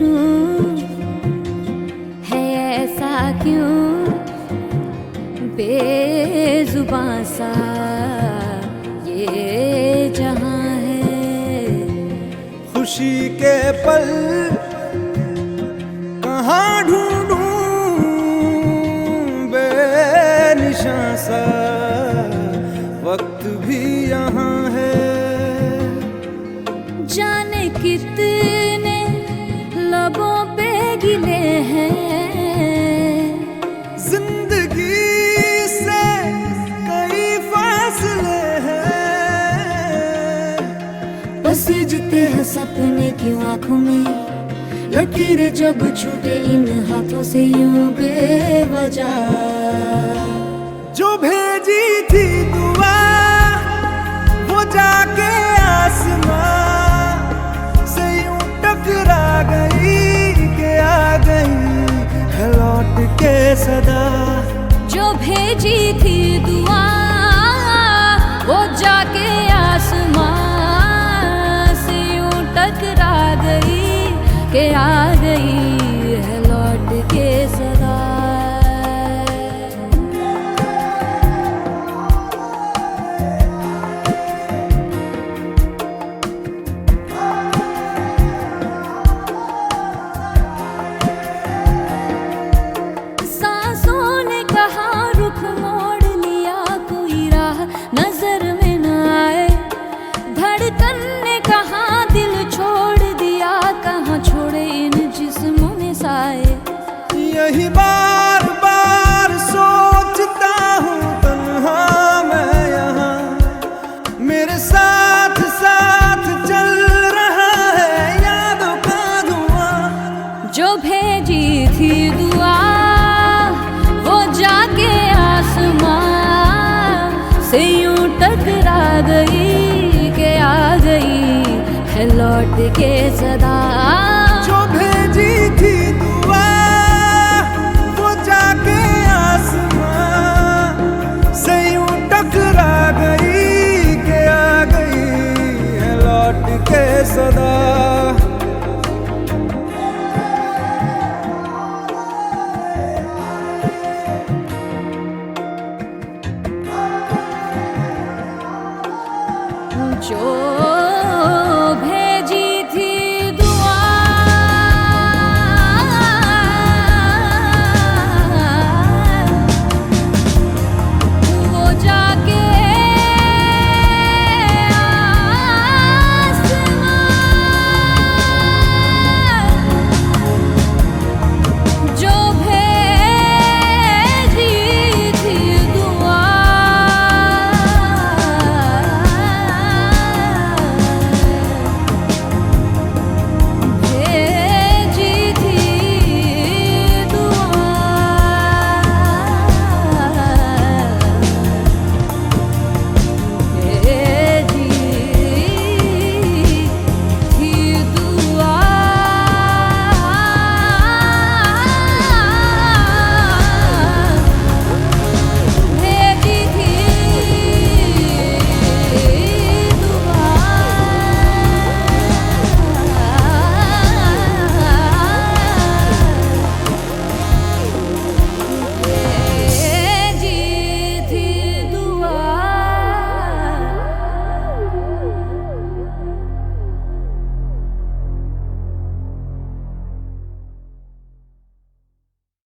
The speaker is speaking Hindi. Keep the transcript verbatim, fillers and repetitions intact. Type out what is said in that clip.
पूछूं है ऐसा क्यों बेजुबां सा ये जहां है। खुशी के पल कहाँ ढूंढूं बेनिशां सा वक्त भी यहाँ है। जाने कितने लबों पे गिले हैं जिंदगी से कई फासले हैं। पसीजते हैं सपने की आंखों में लकीरें जब छूटे इन हाथों से यूं बेवजह। जो भेजी थी दुआ वो जाके आसमां से यूं टकरा गई के आ गई है लौट के सदा। जो भेजी थी दुआ वो जाके आसमां से यूं टकरा गई के आ गई है लौट के सदा। सांसों ने कहा रुख मोड़ लिया कोई राह नजर में न आए। धड़कन ने कहा दिल छोड़ दिया कहाँ छोड़े इन जिस्मों में साए। यही बार बार सोचता हूँ तन्हा मैं यहाँ मेरे साथ साथ चल रहा है यादों का धुआं। जो भेजी थी दुआ वो जाके आसमां से यूं टकरा गई के आ गई है लौट के सदा। जो भेजी थी दुआ वो जाके आसमां से यूं टकरा गई के आ गई है लौट के सदा। जो